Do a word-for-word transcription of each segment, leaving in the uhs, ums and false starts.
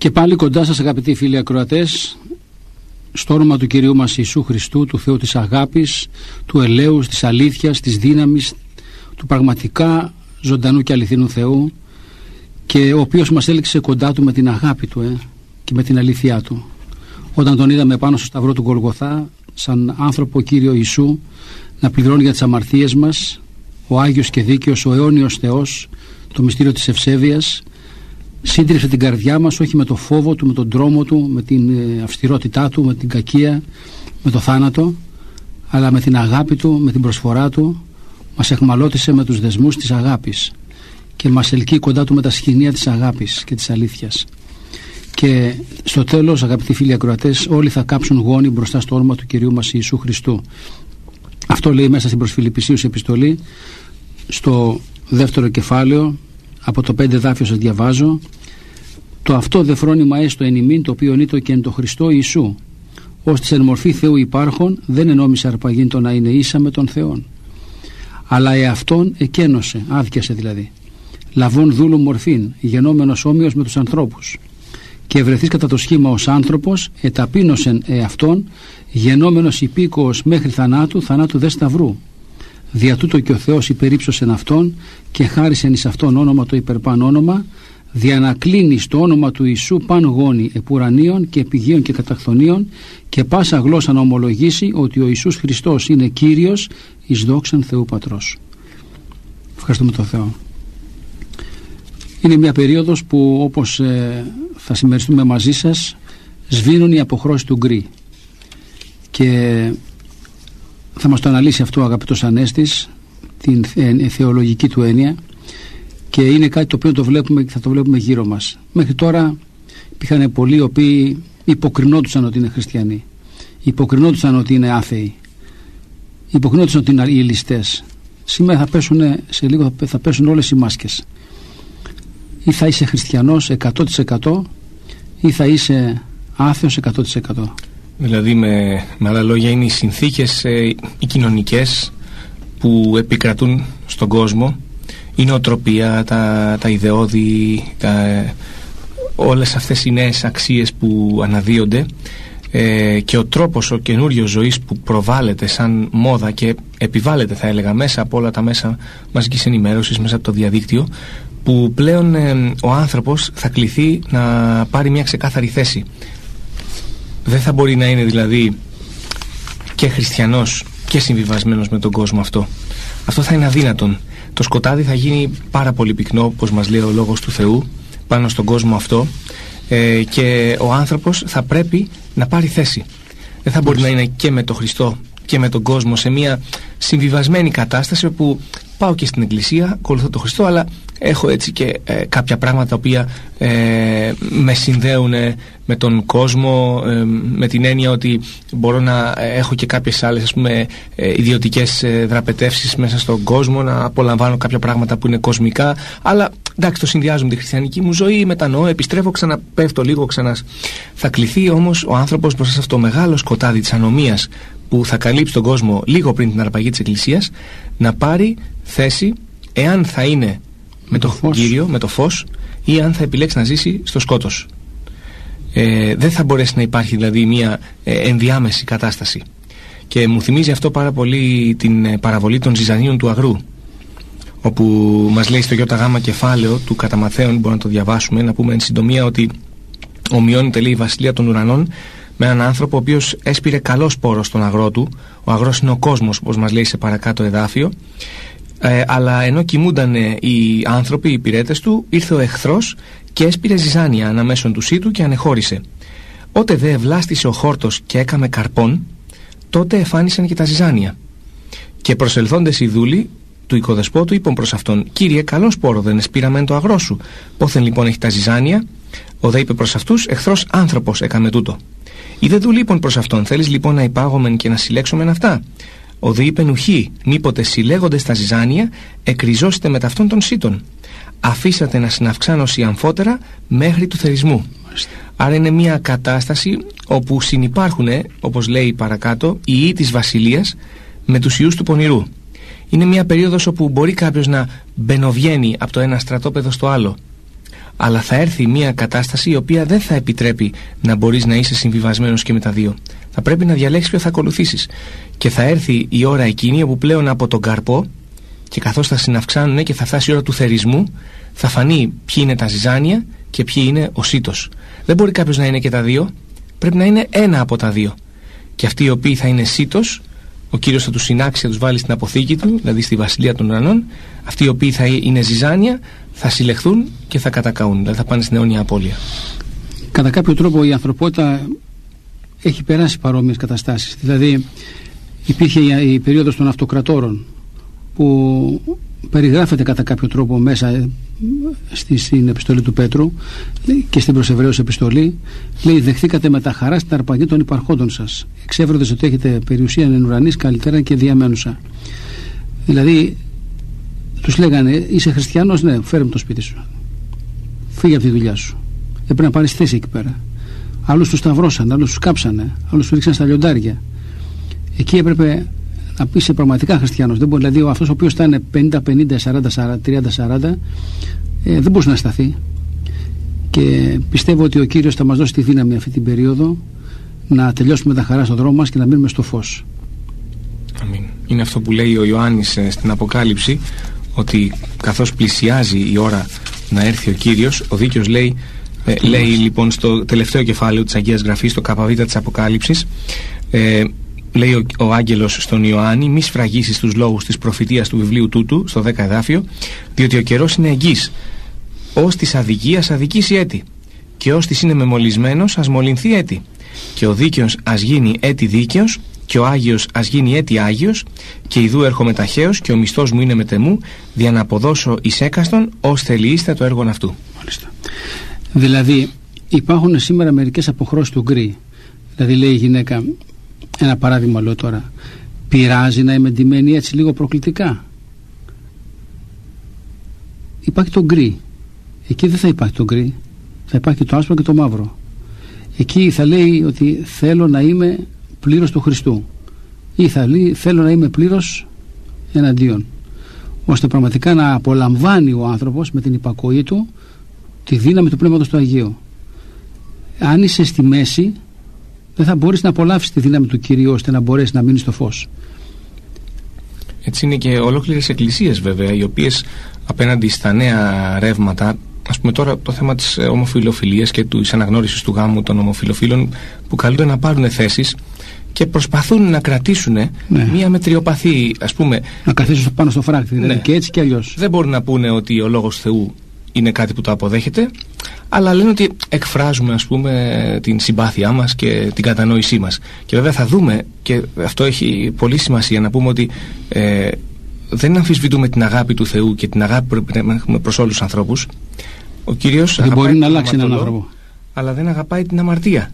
Και πάλι κοντά σας, αγαπητοί φίλοι ακροατές, στο όνομα του Κυρίου μας Ιησού Χριστού, του Θεού της αγάπης, του ελέους, της αλήθειας, της δύναμης, του πραγματικά ζωντανού και αληθινού Θεού, και ο οποίος μας έλεξε κοντά του με την αγάπη του ε, και με την αλήθειά του. Όταν τον είδαμε πάνω στο σταυρό του Γολγοθά, σαν άνθρωπο Κύριο Ιησού, να πληρώνει για τις αμαρτίες μας, ο Άγιος και Δίκαιος, ο αιώνιος Θεός, το μυστήριο της ευσέβειας, σύντριψε την καρδιά μας, όχι με το φόβο του, με τον τρόμο του, με την αυστηρότητά του, με την κακία, με το θάνατο, αλλά με την αγάπη του, με την προσφορά του. Μας εχμαλώτισε με τους δεσμούς της αγάπης και μας ελκύει κοντά του με τα σχοινία της αγάπης και της αλήθειας. Και στο τέλος, αγαπητοί φίλοι ακροατές, όλοι θα κάψουν γόνοι μπροστά στο όνομα του Κυρίου μας Ιησού Χριστού. Αυτό λέει μέσα στην προς Φιλιππισίους επιστολή, στο δεύτερο κεφάλαιο, από το πέντε δάφιο σας διαβάζω: το αυτό δε φρόνημα έστω εν ημίν, το οποίο νήτο και εν το Χριστό Ιησού, ως της εν μορφή Θεού υπάρχων, δεν ενόμισε αρπαγήν το να είναι ίσα με τον Θεόν, αλλά εαυτόν εκένωσε, άδικιασε δηλαδή, λαβών δούλου μορφήν, γενόμενος όμοιος με τους ανθρώπους, και βρεθείς κατά το σχήμα ως άνθρωπος, εταπείνωσεν εαυτόν, γενόμενος υπήκοος μέχρι θανάτου, θανάτου δε σταυρού. Δια τούτο και ο Θεός υπερύψωσεν αυτόν και χάρισεν εις αυτόν όνομα το υπερπάν όνομα, δια να κλείνει στο όνομα του Ιησού παν γόνοι επουρανίων και επιγείων και καταχθονίων, και πάσα γλώσσα να ομολογήσει ότι ο Ιησούς Χριστός είναι Κύριος, εις δόξαν Θεού Πατρός. Ευχαριστούμε τον Θεό. Είναι μια περίοδος που, όπως ε, θα συμμεριστούμε μαζί σας, σβήνουν οι αποχρώσεις του γκρι, και θα μας το αναλύσει αυτό ο αγαπητός Ανέστης, την ε, θεολογική του έννοια, και είναι κάτι το οποίο το βλέπουμε και θα το βλέπουμε γύρω μας. Μέχρι τώρα υπήρχαν πολλοί οι οποίοι υποκρινόντουσαν ότι είναι χριστιανοί, υποκρινόντουσαν ότι είναι άθεοι, υποκρινόντουσαν ότι είναι οι ληστές. Σήμερα θα πέσουν, σε λίγο θα πέσουν όλες οι μάσκες. Ή θα είσαι χριστιανός εκατό τοις εκατό ή θα είσαι άθεος εκατό τοις εκατό. Δηλαδή με, με άλλα λόγια είναι οι συνθήκες ε, οι κοινωνικές που επικρατούν στον κόσμο, η νοοτροπία, τα, τα ιδεώδη, τα, όλες αυτές οι νέες αξίες που αναδύονται, ε, και ο τρόπος ο καινούριος ζωής που προβάλλεται σαν μόδα και επιβάλλεται, θα έλεγα, μέσα από όλα τα μέσα μαζικής ενημέρωσης, μέσα από το διαδίκτυο, που πλέον ε, ο άνθρωπος θα κληθεί να πάρει μια ξεκάθαρη θέση. Δεν θα μπορεί να είναι δηλαδή και χριστιανός και συμβιβασμένος με τον κόσμο αυτό. Αυτό θα είναι αδύνατον. Το σκοτάδι θα γίνει πάρα πολύ πυκνό, όπως μας λέει ο Λόγος του Θεού, πάνω στον κόσμο αυτό, ε, και ο άνθρωπος θα πρέπει να πάρει θέση. Δεν θα μπορεί να είναι και με τον Χριστό και με τον κόσμο σε μια συμβιβασμένη κατάσταση, όπου πάω και στην εκκλησία, ακολουθώ τον Χριστό, αλλά έχω έτσι και ε, κάποια πράγματα τα οποία ε, με συνδέουν ε, με τον κόσμο, ε, με την έννοια ότι μπορώ να έχω και κάποιες άλλες, ας πούμε, ε, ιδιωτικές ε, δραπετεύσεις μέσα στον κόσμο, να απολαμβάνω κάποια πράγματα που είναι κοσμικά, αλλά εντάξει, το συνδυάζω με τη χριστιανική μου ζωή, μετανοώ, επιστρέφω, ξαναπέφτω λίγο, ξανά. Θα κληθεί όμως ο άνθρωπος μπροστά σε αυτό το μεγάλο σκοτάδι της ανομίας που θα καλύψει τον κόσμο λίγο πριν την αρπαγή της Εκκλησίας, να πάρει θέση, εάν θα είναι με το, το Κύριο, με το φως, ή αν θα επιλέξει να ζήσει στο σκότος. Ε, δεν θα μπορέσει να υπάρχει δηλαδή μια ε, ενδιάμεση κατάσταση. Και μου θυμίζει αυτό πάρα πολύ την ε, παραβολή των ζυζανίων του αγρού, όπου μας λέει στο ΙΓ κεφάλαιο του κατά Ματθαίον, μπορούμε να το διαβάσουμε, να πούμε εν συντομία ότι ομοιώνεται, λέει, η βασιλεία των ουρανών με έναν άνθρωπο ο οποίος έσπηρε καλό σπόρο στον αγρό του. Ο αγρός είναι ο κόσμος, όπως μας λέει σε παρακάτω εδάφιο. Ε, αλλά ενώ κοιμούνταν οι άνθρωποι, οι υπηρέτες του, ήρθε ο εχθρός και έσπηρε ζυζάνια αναμέσων του σύτου και ανεχώρησε. Ότε δε ευλάστησε ο χόρτος και έκαμε καρπών, τότε εφάνισαν και τα ζυζάνια. Και προσελθόντες οι δούλοι του οικοδεσπότου είπαν προς αυτόν: Κύριε, καλό σπόρο δεν εσπήραμε το αγρό σου. Πόθεν λοιπόν έχει τα ζυζάνια? Ο δε είπε προς αυτούς: Εχθρός άνθρωπος έκαμε τούτο. Οι δε δούλοι είπαν προς αυτόν: Θέλεις λοιπόν να υπάγομεν και να συλλέξομεν αυτά? Ο δε είπεν: Ουχή, μήποτε συλλέγοντες τα ζυζάνια, εκριζώσετε με ταυτόν των σύτων. Αφήσατε να συναυξάνωση αμφότερα μέχρι του θερισμού. Άρα είναι μια κατάσταση όπου συνυπάρχουν, όπως λέει παρακάτω, οι ιοί της βασιλείας με τους ιούς του πονηρού. Είναι μια περίοδος όπου μπορεί κάποιος να μπαινοβγαίνει από το ένα στρατόπεδο στο άλλο. αλλά θα έρθει μια κατάσταση η οποία δεν θα επιτρέπει να μπορείς να είσαι συμβιβασμένος και με τα δύο. Θα πρέπει να διαλέξεις ποιο θα ακολουθήσεις. Και θα έρθει η ώρα εκείνη όπου πλέον από τον καρπό, και καθώς θα συναυξάνουν και θα φτάσει η ώρα του θερισμού, θα φανεί ποιοι είναι τα ζυζάνια και ποιοι είναι ο σίτος. Δεν μπορεί κάποιος να είναι και τα δύο, πρέπει να είναι ένα από τα δύο. Και αυτοί οι οποίοι θα είναι σίτος, ο Κύριος θα τους συνάξει, θα τους βάλει στην αποθήκη του, δηλαδή στη βασιλεία των ουρανών. Αυτοί οι οποίοι θα είναι ζυζάνια θα συλλεχθούν και θα κατακαούν, δηλαδή θα πάνε στην αιώνια απώλεια. Κατά κάποιο τρόπο η ανθρωπότητα έχει περάσει παρόμοιες καταστάσεις. Δηλαδή υπήρχε η περίοδος των αυτοκρατόρων που περιγράφεται κατά κάποιο τρόπο μέσα στη, στην επιστολή του Πέτρου και στην προς Εβραίους επιστολή. Λέει: δεχθήκατε με τα χαρά στην αρπαγή των υπαρχόντων σας, εξέφροντες ότι έχετε περιουσία εν ουρανής καλύτερα και διαμένουσα. Δηλαδή τους λέγανε: είσαι χριστιανός, ναι, φέρε μου το σπίτι σου, φύγε από τη δουλειά σου, έπρεπε να πάρεις θέση εκεί πέρα. Άλλους τους σταυρώσαν, άλλους τους κάψανε, άλλους τους ρίξαν στα λιοντάρια. Εκεί έπρεπε να πει σε πραγματικά χριστιανός. Δεν μπορεί, δηλαδή αυτός ο οποίος ήταν πενήντα πενήντα, σαράντα σαράντα, τριάντα σαράντα ε, δεν μπορούσε να σταθεί. Και πιστεύω ότι ο Κύριος θα μας δώσει τη δύναμη αυτή την περίοδο να τελειώσουμε τα χαρά στον δρόμο μας και να μείνουμε στο φως. Αμήν. Είναι αυτό που λέει ο Ιωάννης ε, στην Αποκάλυψη, ότι καθώς πλησιάζει η ώρα να έρθει ο Κύριος, ο δίκαιος λέει, ε, λέει λοιπόν στο τελευταίο κεφάλαιο της Αγίας Γραφής, στο ΚΒ της Αποκάλυψης, ε, λέει ο, ο άγγελος στον Ιωάννη: μη σφραγίσεις τους λόγους της προφητείας του βιβλίου τούτου, στο δέκα εδάφιο, διότι ο καιρός είναι εγγύς. Ως της αδικίας αδικήσει έτη, και ως της είναι μεμολισμένος ας μολυνθεί έτη. Και ο δίκαιος ας γίνει έτη δίκαιος, και ο Άγιος ας γίνει έτη Άγιος, και ιδού έρχομαι ταχαίως, και ο μισθός μου είναι μετεμού, δια να αποδώσω εις έκαστον ως θελιείστε το έργον αυτού. Μάλιστα. Δηλαδή υπάρχουν σήμερα μερικές αποχρώσεις του γκρι. Δηλαδή λέει η γυναίκα, ένα παράδειγμα λέω τώρα, πειράζει να είμαι ντυμένη έτσι λίγο προκλητικά? Υπάρχει το γκρι. Εκεί δεν θα υπάρχει το γκρι, θα υπάρχει το άσπρο και το μαύρο. Εκεί θα λέει ότι θέλω να είμαι πλήρως του Χριστού, ή θα λέει θέλω να είμαι πλήρως εναντίον, ώστε πραγματικά να απολαμβάνει ο άνθρωπος με την υπακοή του τη δύναμη του Πνεύματος του Αγίου. Αν είσαι στη μέση, δεν θα μπορείς να απολαύσεις τη δύναμη του Κυρίου ώστε να μπορέσεις να μείνεις στο φως. Έτσι είναι και ολόκληρες εκκλησίες βέβαια, οι οποίες απέναντι στα νέα ρεύματα, ας πούμε τώρα το θέμα της ομοφιλοφιλίας και της αναγνώρισης του γάμου των ομοφιλοφίλων, που καλούνται να πάρουν θέσεις και προσπαθούν να κρατήσουν ναι. μία μετριοπαθή, ας πούμε, να καθίσουν πάνω στο φράκτη, δηλαδή, ναι. και έτσι και αλλιώς. Δεν μπορούν να πούνε ότι ο λόγος Θεού είναι κάτι που το αποδέχεται, αλλά λένε ότι εκφράζουμε, ας πούμε, την συμπάθειά μας και την κατανόησή μας. Και βέβαια θα δούμε, και αυτό έχει πολύ σημασία, να πούμε ότι ε, δεν αμφισβητούμε την αγάπη του Θεού και την αγάπη που πρέπει να έχουμε προς όλους τους ανθρώπους. Ο Κύριος δεν μπορεί να αλλάξει έναν άνθρωπο, αλλά δεν αγαπάει την αμαρτία.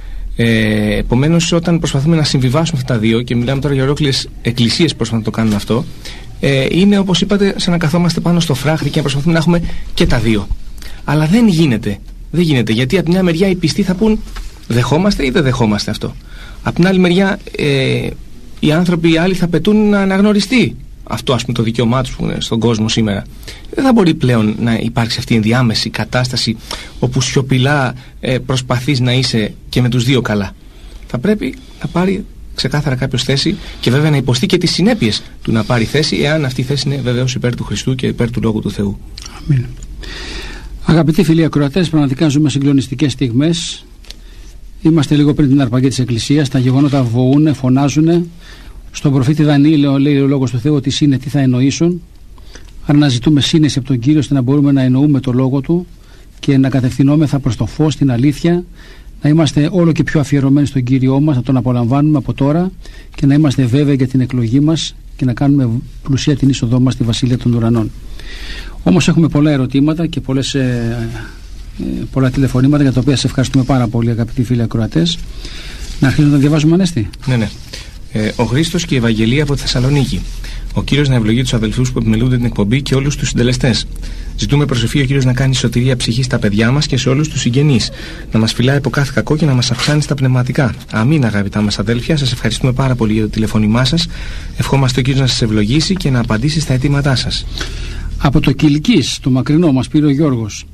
Ε, επομένως, όταν προσπαθούμε να συμβιβάσουμε αυτά τα δύο, και μιλάμε τώρα για ολόκληρες εκκλησίες που προσπαθούν να το κάνουν αυτό, ε, είναι όπως είπατε σαν να καθόμαστε πάνω στο φράχτη και να προσπαθούμε να έχουμε και τα δύο. Αλλά δεν γίνεται. Δεν γίνεται, γιατί από μια μεριά οι πιστοί θα πούν δεχόμαστε ή δεν δεχόμαστε αυτό. Από την άλλη μεριά ε, οι άνθρωποι οι άλλοι θα πετούν να αναγνωριστεί αυτό, ας πούμε, το δικαίωμά τους που είναι στον κόσμο σήμερα. Δεν θα μπορεί πλέον να υπάρξει αυτή η ενδιάμεση κατάσταση όπου σιωπηλά ε, προσπαθείς να είσαι και με τους δύο καλά. Θα πρέπει να πάρει ξεκάθαρα κάποιος θέση, και βέβαια να υποστεί και τις συνέπειες του να πάρει θέση, εάν αυτή η θέση είναι βεβαίως υπέρ του Χριστού και υπέρ του Λόγου του Θεού. Αμήν. Αγαπητοί φίλοι ακροατές, πραγματικά ζούμε συγκλονιστικές στιγμές. Είμαστε λίγο πριν την αρπαγή της Εκκλησίας. Τα γεγονότα βοούνε, φωνάζουν. Στον προφήτη Δανιήλ λέει ο Λόγος του Θεού ότι σύνε τι θα εννοήσουν. Άρα να ζητούμε σύνεση από τον Κύριο, ώστε να μπορούμε να εννοούμε το Λόγο Του και να κατευθυνόμεθα προς το φως, την αλήθεια, να είμαστε όλο και πιο αφιερωμένοι στον Κύριό μας, να τον απολαμβάνουμε από τώρα και να είμαστε βέβαιοι για την εκλογή μας και να κάνουμε πλουσία την είσοδό μας στη Βασιλεία των Ουρανών. Όμως έχουμε πολλά ερωτήματα και πολλές, ε, ε, πολλά τηλεφωνήματα, για τα οποία σε ευχαριστούμε πάρα πολύ, αγαπητοί φίλοι ακροατές. Να αρχίσουμε να τα διαβάζουμε, Ανέστη. Ναι, ναι. Ε, ο Χρήστος και η Ευαγγελία από τη Θεσσαλονίκη. Ο Κύριος να ευλογεί τους αδελφούς που επιμελούνται την εκπομπή και όλους τους συντελεστές. Ζητούμε προσοχή ο Κύριος να κάνει σωτηρία ψυχής στα παιδιά μας και σε όλους τους συγγενείς. Να μας φυλάει από κάθε κακό και να μας αυξάνει στα πνευματικά. Αμήν, αγαπητά μας αδέλφια. Σας ευχαριστούμε πάρα πολύ για το τηλεφώνημά σας. Ευχόμαστε ο Κύριος να σας ευλογήσει και να απαντήσει στα αιτήματά σας. Από το Κιλκής, το μακρινό, μας πήρε ο Γιώργος.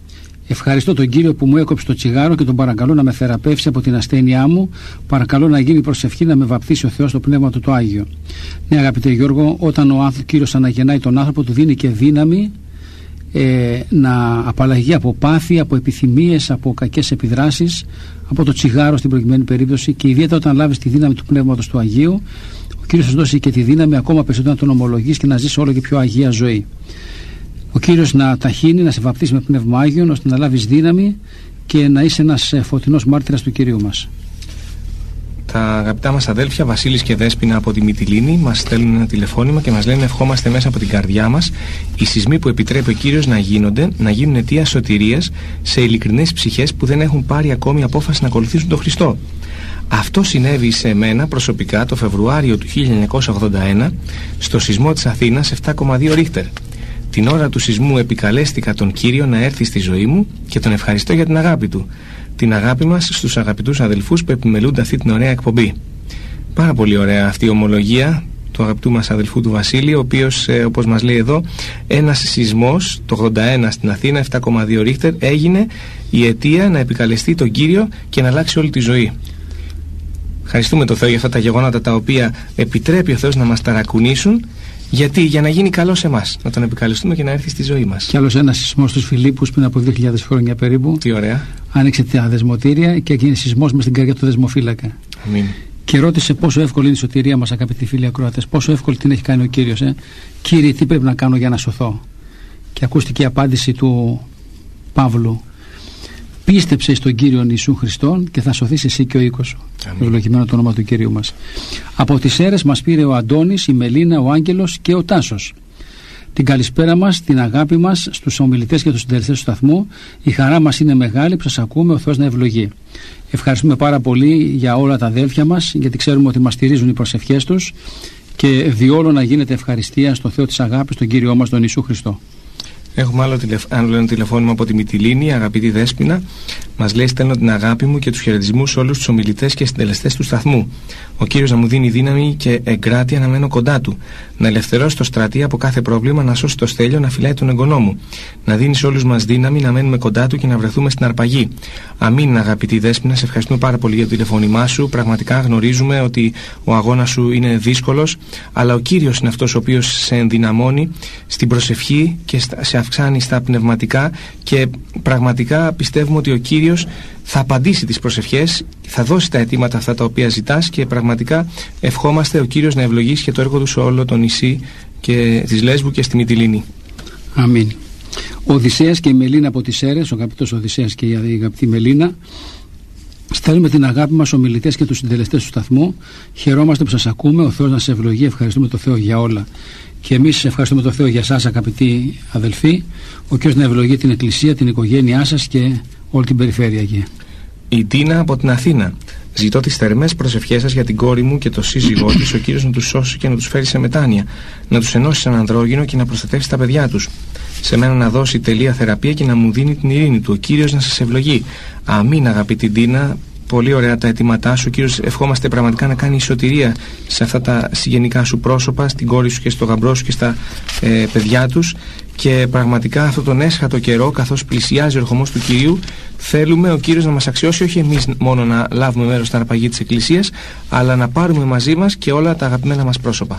Ευχαριστώ τον Κύριο που μου έκοψε το τσιγάρο και τον παρακαλώ να με θεραπεύσει από την ασθένειά μου. Παρακαλώ να γίνει προσευχή να με βαπτίσει ο Θεός στο πνεύμα του το Άγιο. Ναι, αγαπητέ Γιώργο, όταν ο άνθρωπο, Κύριος αναγεννάει τον άνθρωπο, του δίνει και δύναμη ε, να απαλλαγεί από πάθη, από επιθυμίες, από κακές επιδράσεις, από το τσιγάρο στην προκειμένη περίπτωση, και ιδιαίτερα όταν λάβεις τη δύναμη του πνεύματος του Αγίου, ο Κύριος θα σου δώσει και τη δύναμη ακόμα περισσότερο να τον ομολογείς και να ζεις όλο και πιο αγία ζωή. Ο Κύριος να ταχύνει, να σε βαπτίσει με πνεύμα Άγιον, ώστε να λάβεις δύναμη και να είσαι ένας φωτεινός μάρτυρας του Κυρίου μας. Τα αγαπητά μας αδέλφια Βασίλης και Δέσποινα από τη Μυτιλήνη μας στέλνουν ένα τηλεφώνημα και μας λένε: ευχόμαστε μέσα από την καρδιά μας οι σεισμοί που επιτρέπει ο Κύριος να γίνονται, να γίνουν αιτία σωτηρίας σε ειλικρινές ψυχές που δεν έχουν πάρει ακόμη απόφαση να ακολουθήσουν τον Χριστό. Αυτό συνέβη σε μένα προσωπικά το Φεβρουάριο του χίλια εννιακόσια ογδόντα ένα στο σεισμό της Αθήνας επτά κόμμα δύο ρίχτερ. Την ώρα του σεισμού επικαλέστηκα τον Κύριο να έρθει στη ζωή μου και τον ευχαριστώ για την αγάπη του. Την αγάπη μας στους αγαπητούς αδελφούς που επιμελούνται αυτή την ωραία εκπομπή. Πάρα πολύ ωραία αυτή η ομολογία του αγαπητού μας αδελφού του Βασίλη, ο οποίος, ε, όπως μας λέει εδώ, ένας σεισμός το ογδόντα ένα στην Αθήνα επτά κόμμα δύο ρίχτερ έγινε η αιτία να επικαλεστεί τον Κύριο και να αλλάξει όλη τη ζωή. Ευχαριστούμε τον Θεό για αυτά τα γεγονότα τα οποία επιτρέπει ο Θεός να μας ταρακουνήσουν. Γιατί, για να γίνει καλό σε εμάς, να τον επικαλεστούμε και να έρθει στη ζωή μας. Κι άλλος ένας σεισμός στους Φιλίππους πριν από δύο χιλιάδες χρόνια περίπου. Τι ωραία. Άνοιξε τα δεσμοτήρια και έγινε σεισμός μες στην καρδιά του δεσμοφύλακα. Αμήν. Και ρώτησε πόσο εύκολη είναι η σωτηρία μας, αγαπητοί φίλοι ακροατές, πόσο εύκολη την έχει κάνει ο Κύριος. Ε? Κύριε, τι πρέπει να κάνω για να σωθώ? Και ακούστηκε η απάντηση του Παύλου: πίστεψε στον Κύριο Ιησού Χριστόν και θα σωθείς εσύ και ο οίκος σου. Ευλογημένο το όνομα του Κυρίου μας. Από τις Σέρρες μας πήρε ο Αντώνης, η Μελίνα, ο Άγγελος και ο Τάσος. Την καλησπέρα μας, την αγάπη μας στους ομιλητές και τους συντελεστές του σταθμού. Η χαρά μας είναι μεγάλη που σας ακούμε, ο Θεός να ευλογεί. Ευχαριστούμε πάρα πολύ για όλα τα αδέλφια μας, γιατί ξέρουμε ότι μας στηρίζουν οι προσευχές τους και διόλου να γίνεται ευχαριστία στο Θεό της αγάπης, τον Κύριό μας, τον Ιησού Χριστό. Έχουμε άλλο, τηλεφ... άλλο ένα τηλεφώνημα από τη Μυτιλήνη, αγαπητή Δέσποινα. Μας λέει: στέλνω την αγάπη μου και τους χαιρετισμούς σε όλους τους ομιλητές και συντελεστές του σταθμού. Ο Κύριος να μου δίνει δύναμη και εγκράτεια να μένω κοντά του. Να ελευθερώσει το στρατή από κάθε πρόβλημα, να σώσει το στέλιο, να φυλάει τον εγγονό μου. Να δίνει σε όλους μας δύναμη να μένουμε κοντά του και να βρεθούμε στην αρπαγή. Αμήν, αγαπητή Δέσποινα, σε ευχαριστούμε πάρα πολύ για το τηλεφώνημά σου. Πραγματικά γνωρίζουμε ότι ο αγώνας σου είναι δύσκολος, αλλά ο Κύριος είναι αυτός ο οποίος σε ενδυναμώνει στην προσευχή και σε αυξάνει στα πνευματικά, και πραγματικά πιστεύουμε ότι ο Κύριος θα απαντήσει τις προσευχές, θα δώσει τα αιτήματα αυτά τα οποία ζητάς, και πραγματικά ευχόμαστε ο Κύριος να ευλογήσει και το έργο του σε όλο το νησί και της Λέσβου και στη Μυτιλήνη. Αμήν. Ο Οδυσσέας και η Μελίνα από τις Σέρρες, ο αγαπητός Οδυσσέας και η αγαπητή Μελίνα, στέλνουμε την αγάπη μας στους ομιλητές και τους συντελεστές του σταθμού. Χαιρόμαστε που σας ακούμε, ο Θεός να σε ευλογεί, ευχαριστούμε τον Θεό για όλα. Και εμείς ευχαριστούμε τον Θεό για εσάς, αγαπητοί αδελφοί. Ο Κύριος να ευλογεί την Εκκλησία, την οικογένειά σας και όλη την περιφέρεια εκεί. Η Τίνα από την Αθήνα. Ζητώ τις θερμές προσευχές σας για την κόρη μου και το σύζυγό της, ο Κύριος να τους σώσει και να τους φέρει σε μετάνοια, να τους ενώσει σαν ανδρόγυνο και να προστατεύσει τα παιδιά τους. Σε μένα να δώσει τελεία θεραπεία και να μου δίνει την ειρήνη του. Ο Κύριος να σας ευλογεί. Αμήν, αγαπητή Τίνα. Πολύ ωραία τα αιτήματά σου. Κύριος, ευχόμαστε πραγματικά να κάνει σωτηρία σε αυτά τα συγγενικά σου πρόσωπα, στην κόρη σου και στο γαμπρό σου και στα ε, παιδιά τους. Και πραγματικά αυτόν τον έσχατο καιρό, καθώς πλησιάζει ο ερχομός του Κυρίου, θέλουμε ο Κύριος να μας αξιώσει, όχι εμείς μόνο να λάβουμε μέρος στην αρπαγή της Εκκλησίας, αλλά να πάρουμε μαζί μας και όλα τα αγαπημένα μας πρόσωπα.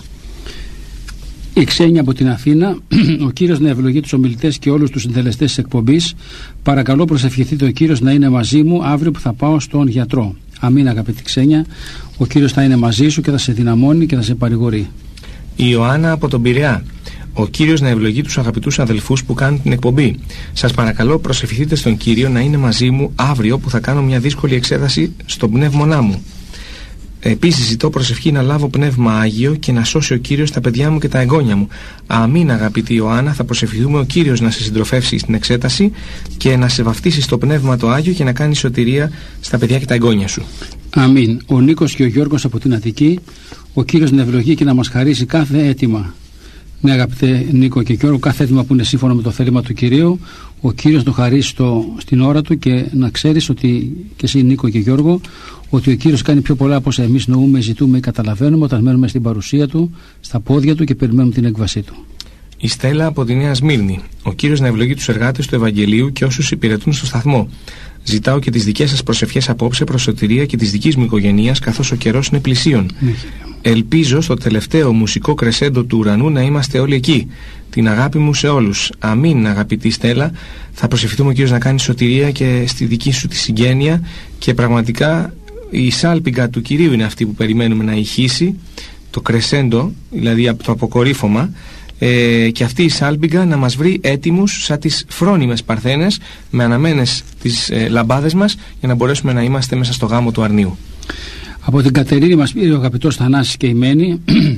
Η Ξένια από την Αθήνα. Ο Κύριος να ευλογεί τους ομιλητές και όλους τους συντελεστές της εκπομπής. Παρακαλώ προσευχηθείτε ο Κύριος να είναι μαζί μου αύριο που θα πάω στον γιατρό. Αμήν, αγαπητή Ξένια. Ο Κύριος θα είναι μαζί σου και θα σε δυναμώνει και θα σε παρηγορεί. Η Ιωάννα από τον Πειραιά. Ο Κύριος να ευλογεί τους αγαπητούς αδελφούς που κάνουν την εκπομπή. Σας παρακαλώ προσευχηθείτε στον Κύριο να είναι μαζί μου αύριο που θα κάνω μια δύσκολη εξέταση στον πνεύμονά μου. Επίσης ζητώ προσευχή να λάβω πνεύμα Άγιο και να σώσει ο Κύριος τα παιδιά μου και τα εγγόνια μου. Αμήν, αγαπητή Ιωάννα, θα προσευχηθούμε ο Κύριος να σε συντροφεύσει στην εξέταση και να σε βαφτίσει στο πνεύμα το Άγιο και να κάνει σωτηρία στα παιδιά και τα εγγόνια σου. Αμήν. Ο Νίκος και ο Γιώργος από την Αττική. Ο Κύριος να ευλογεί και να μας χαρίσει κάθε αίτημα. Ναι, αγαπητέ Νίκο και Γιώργο, κάθε αίτημα που είναι σύμφωνο με το θέλημα του Κυρίου, ο Κύριος το χαρίσει στο, στην ώρα του, και να ξέρεις ότι και εσύ, Νίκο και Γιώργο, ότι ο Κύριος κάνει πιο πολλά από όσα εμείς νοούμε, ζητούμε ή καταλαβαίνουμε όταν μένουμε στην παρουσία του, στα πόδια του και περιμένουμε την έκβασή του. Η Στέλλα από τη Νέα Σμύρνη. Ο Κύριος να ευλογεί τους εργάτες του Ευαγγελίου και όσους υπηρετούν στο σταθμό. Ζητάω και τις δικές σας προσευχές απόψε προς σωτηρία και της δικής μου οικογένειας, καθώς ο καιρός είναι πλησίον. Mm. Ελπίζω στο τελευταίο μουσικό κρεσέντο του ουρανού να είμαστε όλοι εκεί. Την αγάπη μου σε όλους. Αμήν, αγαπητή Στέλλα. Θα προσευχηθούμε ο Κύριος να κάνει σωτηρία και στη δική σου τη συγγένεια, και πραγματικά η σάλπιγγα του Κυρίου είναι αυτή που περιμένουμε να ηχήσει, το κρεσέντο, δηλαδή το αποκορύφωμα. Ε, και αυτή η σάλπιγγα να μας βρει έτοιμους σαν τις φρόνιμες παρθένες, με αναμένες τις ε, λαμπάδες μας, για να μπορέσουμε να είμαστε μέσα στο γάμο του αρνίου. Από την Κατερίνη μας πήρε ο αγαπητός Θανάσης και η Μένη.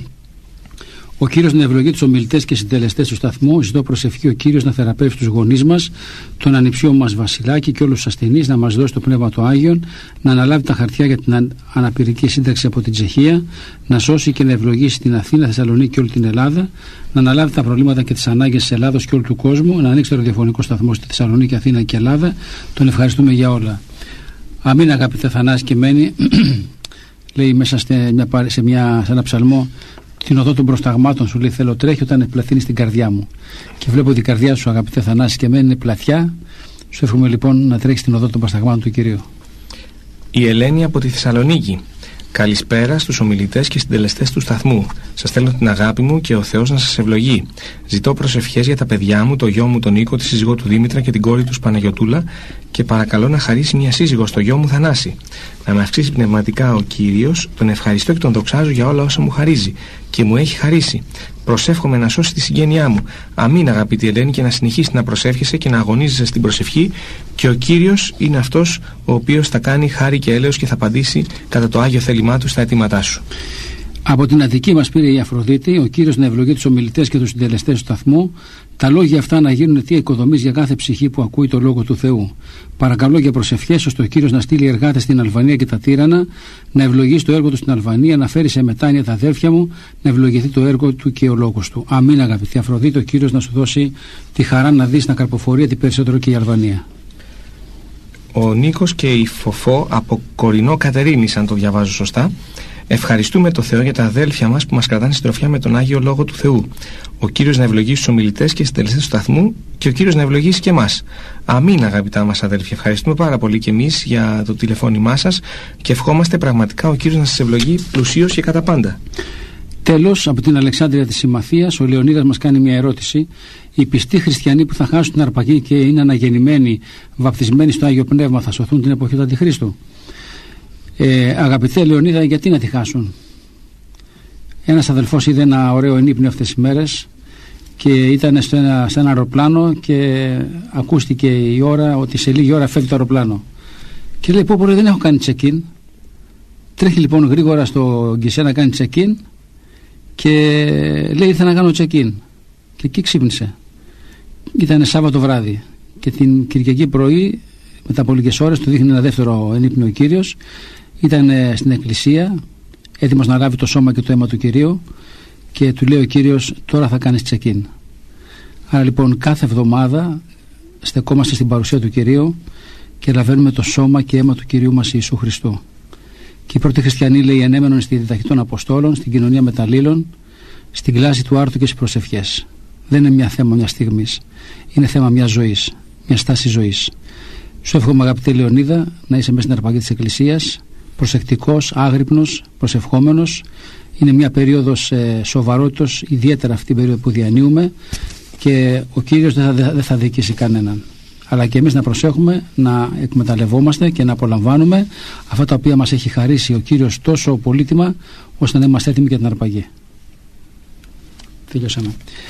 Ο Κύριος να ευλογεί τους ομιλητές και συντελεστές του σταθμού. Ζητώ προσευχή ο Κύριος να θεραπεύσει τους γονείς μας, τον ανιψιό μας Βασιλάκη και όλους τους ασθενείς, να μας δώσει το Πνεύμα του Άγιον, να αναλάβει τα χαρτιά για την αναπηρική σύνταξη από την Τσεχία, να σώσει και να ευλογήσει την Αθήνα, Θεσσαλονίκη και όλη την Ελλάδα, να αναλάβει τα προβλήματα και τις ανάγκες της Ελλάδος και όλου του κόσμου, να ανοίξει το ραδιοφωνικό σταθμό στη Θεσσαλονίκη, Αθήνα και Ελλάδα. Τον ευχαριστούμε για όλα. Αμήν, αγαπητέ Θανάση και Μένη. Λέει μέσα σε, μια, σε, μια, σε ένα ψαλμό, την οδό των προσταγμάτων σου λέει θέλω τρέχει όταν επλαθύνει στην καρδιά μου. Και βλέπω ότι η καρδιά σου, αγαπητέ Θανάση και Μένη, είναι πλατιά. Σου εύχομαι λοιπόν να τρέχει την οδό των προσταγμάτων του Κυρίου. Η Ελένη από τη Θεσσαλονίκη. Καλησπέρα στους ομιλητές και συντελεστές του σταθμού. Σας στέλνω την αγάπη μου και ο Θεός να σας ευλογεί. Ζητώ προσευχές για τα παιδιά μου, το γιο μου τον Νίκο, τη σύζυγό του Δήμητρα και την κόρη του Παναγιωτούλα, και παρακαλώ να χαρίσει μια σύζυγο στο γιο μου Θανάση. Να με αυξήσει πνευματικά ο Κύριος, τον ευχαριστώ και τον δοξάζω για όλα όσα μου χαρίζει και μου έχει χαρίσει. Προσεύχομαι να σώσει τη συγγένειά μου. Αμήν, αγαπητή Ελένη, και να συνεχίσει να προσεύχεσαι και να αγωνίζεσαι στην προσευχή, και ο Κύριος είναι αυτός ο οποίος θα κάνει χάρη και έλεος και θα απαντήσει κατά το Άγιο θέλημά του στα αιτήματά σου. Από την Αττική μας πήρε η Αφροδίτη. Ο Κύριος να ευλογεί τους ομιλητές και τους συντελεστές του σταθμού. Τα λόγια αυτά να γίνουν αιτία οικοδομής για κάθε ψυχή που ακούει το λόγο του Θεού. Παρακαλώ για προσευχές ώστε ο Κύριος να στείλει εργάτες στην Αλβανία και τα Τύρανα, να ευλογήσει το έργο του στην Αλβανία, να φέρει σε μετάνοια τα αδέρφια μου, να ευλογηθεί το έργο του και ο λόγος του. Αμήν, αγαπητή Αφροδίτη, ο Κύριος να σου δώσει τη χαρά να δεις να καρποφορεί την περισσότερο και η Αλβανία. Ο Νίκος και η Φοφό από Κορινό Κατερίνης, αν το διαβάζω σωστά. Ευχαριστούμε το Θεό για τα αδέλφια μας που μας κρατάνε συντροφιά με τον Άγιο Λόγο του Θεού. Ο Κύριος να ευλογήσει τους ομιλητές και συντελεστές του σταθμού, και ο Κύριος να ευλογήσει και εμάς. Αμήν, αγαπητά μας αδέλφια. Ευχαριστούμε πάρα πολύ και εμείς για το τηλεφώνημά σας και ευχόμαστε πραγματικά ο Κύριος να σας ευλογεί πλουσίως και κατά πάντα. Τέλος, από την Αλεξάνδρεια της Συμμαθίας, ο Λεωνίδας μας κάνει μια ερώτηση. Οι πιστοί χριστιανοί που θα χάσουν την αρπαγή και είναι αναγεννημένοι, βαπτισμένοι στο Άγιο Πνεύμα, θα σωθούν την εποχή του Αντιχρίστου? Ε, αγαπητέ Λεωνίδα, γιατί να τη χάσουν? Ένας αδελφός είδε ένα ωραίο ενύπνιο αυτές τις μέρες και ήταν στο ένα, σε ένα αεροπλάνο και ακούστηκε η ώρα ότι σε λίγη ώρα φεύγει το αεροπλάνο και λέει πω πω δεν έχω κάνει check-in. Τρέχει λοιπόν γρήγορα στο γκισέ να κάνει check-in και λέει ήρθα να κάνω check-in, και εκεί ξύπνησε. Ήταν Σάββατο βράδυ και την Κυριακή πρωί μετά από λίγες ώρες του δείχνει ένα δεύτερο ενύπνιο ο Κύριος. Ήταν στην εκκλησία έτοιμος να λάβει το σώμα και το αίμα του Κυρίου και του λέει ο Κύριος τώρα θα κάνεις check-in. Άρα λοιπόν κάθε εβδομάδα στεκόμαστε στην παρουσία του Κυρίου και λαβαίνουμε το σώμα και αίμα του Κυρίου μας Ιησού Χριστού. Και οι πρώτοι χριστιανοί, λέει, ανέμενον στη διδαχή των Αποστόλων, στην κοινωνία μεταλλήλων, στην κλάση του άρτου και στις προσευχές. Δεν είναι μια θέμα μιας στιγμής, είναι θέμα μιας ζωής, μια στάση ζωής. Σου εύχομαι, αγαπητέ Λεωνίδα, να είσαι μέσα στην αρπαγή της Εκκλησίας, προσεκτικός, άγρυπνος, προσευχόμενος. Είναι μια περίοδος ε, σοβαρότητος, ιδιαίτερα αυτή την περίοδο που διανύουμε, και ο Κύριος δεν θα, δεν θα δικήσει κανέναν. Αλλά και εμείς να προσέχουμε, να εκμεταλλευόμαστε και να απολαμβάνουμε αυτά τα οποία μας έχει χαρίσει ο Κύριος τόσο πολύτιμα, ώστε να είμαστε έτοιμοι για την αρπαγή. Τελειώσαμε.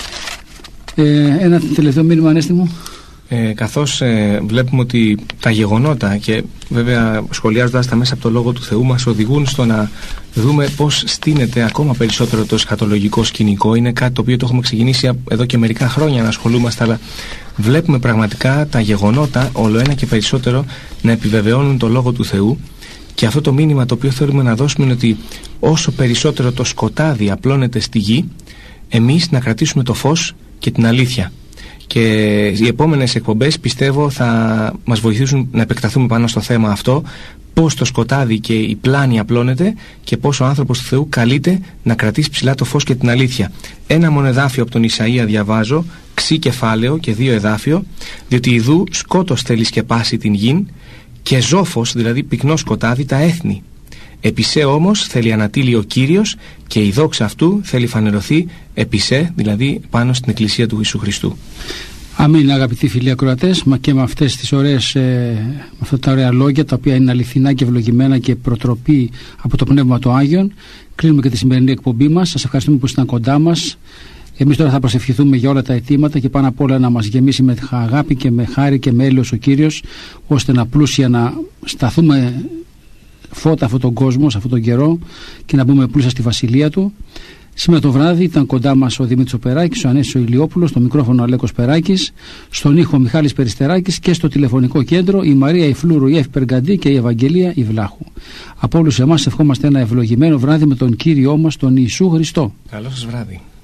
Ε, ένα τελευταίο μήνυμα, Ανέστη μου. Ε, καθώς ε, βλέπουμε ότι τα γεγονότα, και βέβαια σχολιάζοντας τα μέσα από το Λόγο του Θεού, μας οδηγούν στο να δούμε πώς στείνεται ακόμα περισσότερο το εσχατολογικό σκηνικό. Είναι κάτι το οποίο το έχουμε ξεκινήσει εδώ και μερικά χρόνια να ασχολούμαστε, αλλά βλέπουμε πραγματικά τα γεγονότα όλο ένα και περισσότερο να επιβεβαιώνουν το Λόγο του Θεού. Και αυτό το μήνυμα το οποίο θέλουμε να δώσουμε είναι ότι όσο περισσότερο το σκοτάδι απλώνεται στη γη, εμείς να κρατήσουμε το φως και την αλήθεια. Και οι επόμενες εκπομπές πιστεύω θα μας βοηθήσουν να επεκταθούμε πάνω στο θέμα αυτό, πώς το σκοτάδι και η πλάνη απλώνεται και πώς ο άνθρωπος του Θεού καλείται να κρατήσει ψηλά το φως και την αλήθεια. Ένα μόνο εδάφιο από τον Ισαΐα διαβάζω, ξύ κεφάλαιο και δύο εδάφιο, διότι ιδού σκότος θέλει σκεπάσει την γην και ζόφος, δηλαδή πυκνό σκοτάδι, τα έθνη. Επισέ όμως θέλει ανατείλει ο Κύριος και η δόξα αυτού θέλει φανερωθεί επισέ, δηλαδή πάνω στην Εκκλησία του Ιησού Χριστού. Αμήν, αγαπητοί φίλοι ακροατές, μα και με αυτές τις ωραίες, ε, με αυτά τα ωραία λόγια, τα οποία είναι αληθινά και ευλογημένα και προτροπή από το Πνεύμα του Άγιον, κλείνουμε και τη σημερινή εκπομπή μας. Σας ευχαριστούμε που ήσασταν κοντά μας. Εμείς τώρα θα προσευχηθούμε για όλα τα αιτήματα και πάνω απ' όλα να μας γεμίσει με αγάπη και με χάρη και με έλεος ο Κύριος, ώστε να πλούσια να σταθούμε φώτα αυτόν τον κόσμο, σε αυτόν τον καιρό, και να μπούμε πλούσια στη βασιλεία του. Σήμερα το βράδυ ήταν κοντά μας ο Δημήτρης ο Περάκης, ο Ανέσης ο Ηλιόπουλος, στο μικρόφωνο ο Αλέκος Περάκης, στον ήχο ο Μιχάλης Περιστεράκης και στο τηλεφωνικό κέντρο η Μαρία η Φλούρου η Εφ Περγκαντή και η Ευαγγελία η Βλάχου. Από όλους εμάς ευχόμαστε ένα ευλογημένο βράδυ με τον Κύριό μας τον Ιησού Χριστό. Καλό σας βράδυ.